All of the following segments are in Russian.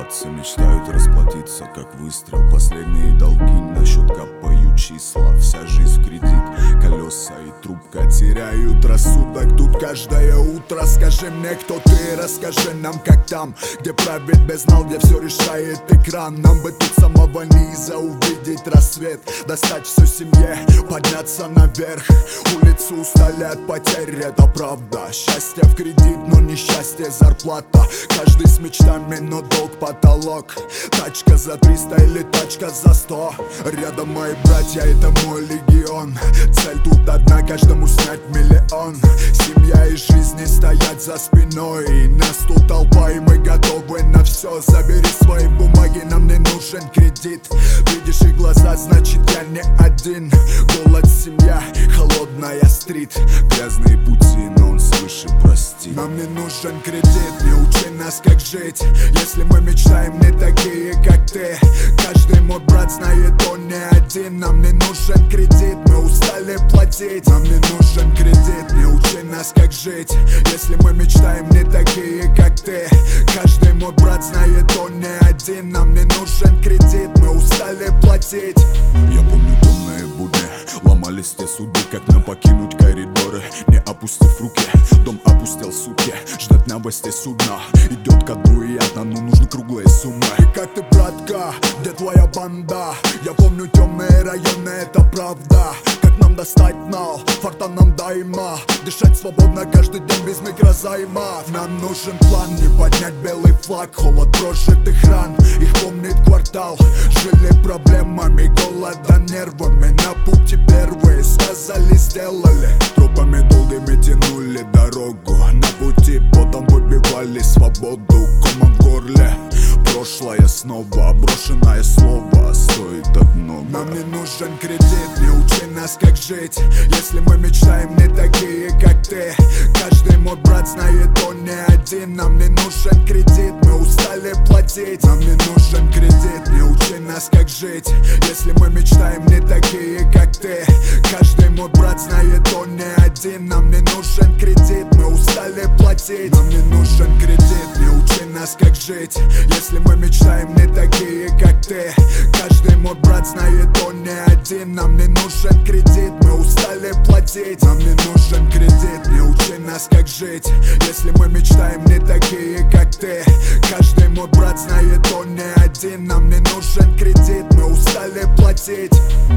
Братцы мечтают расплатиться, как выстрел. Последние долги на счет капают числа. Вся жизнь в кредит, колеса и трубка теряют рассудок тут каждое утро. Скажи мне, кто ты, расскажи нам, как там, где правит бездна, где все решает экран. Нам бы тут с самого низа увидеть рассвет, достать все семье, подняться наверх. Улицу устали от потерь, это правда. Счастье в кредит, но несчастье зарплата. Каждый с мечтами, но долг потолок. Тачка за 300 или тачка за 100. Рядом мои братья, это мой легион. Цель тут одна, каждому снять миллион. Семья и жизни стоят за спиной. Нас тут толпа и мы готовы на все. Забери свои бумаги, нам не нужен кредит. Видишь их глаза, значит я не один. Голод, семья, холодная стрит. Грязные пути, но он свыше простит. Нам не нужен кредит, не учи нас как жить. Если мы мечтаем не такие как ты. Каждый мой брат знает, он не один. Нам не нужен кредит, мы устали платить. Нам не нужен кредит, не учи нас как жить. Если мы мечтаем не такие как ты. Каждый мой брат знает, он не один. Нам не нужен кредит, мы устали платить. Я помню темные будни, ломались те суды, как нам покинуть коридоры. Не опустив руки, дом опустел, суки. Ждать новостей судна, идет ко дну и одна, но нужны круглые суммы. И как ты, братка, где твоя банда? Я помню темные районы, это правда. Как нам достать нал, фарта нам дайма. Дышать свободно каждый день без микрозаймов. Нам нужен план, не поднять белый флаг. Холод прожитых ран, их помнит квартал. Жили проблемами, голода, нервами. На пути первые, сказали, сделали. Тропами долгими тянули дорогу. На пути потом выбивали свободу. Комом в горле, прошлое снова. Брошенное слово стоит так много. Нам не нужен кредит, не учи нас как жить. Если мы мечтаем не такие как ты. Каждый мой брат знает, он не один. Нам не нужен кредит, мы устали платить. Нам не нужен кредит, не учи нас как жить. Если мы мечтаем не такие как ты. Каждый мой брат знает, он не один. Нам не нужен кредит, мы устали платить. Нам не нужен кредит, не учи нас как жить. Если мы мечтаем не такие как ты. Каждый мой брат знает, он не один. Нам не нужен кредит, мы устали платить. Нам не нужен кредит, не учи нас как жить. Если мы мечтаем не такие как ты. Каждый мой брат знает, он не один. Нам не нужен кредит, мы устали платить.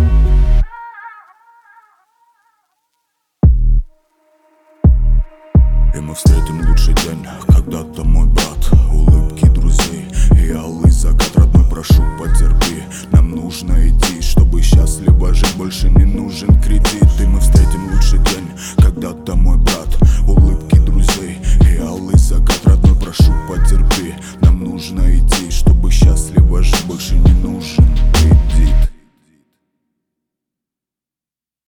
И мы встретим лучший день, когда-то мой брат. Улыбки друзей и алый закат. Родной, прошу, потерпи. Нам нужно идти, чтобы счастливо жить. Больше не нужен кредит. И мы встретим лучший день, когда-то мой брат.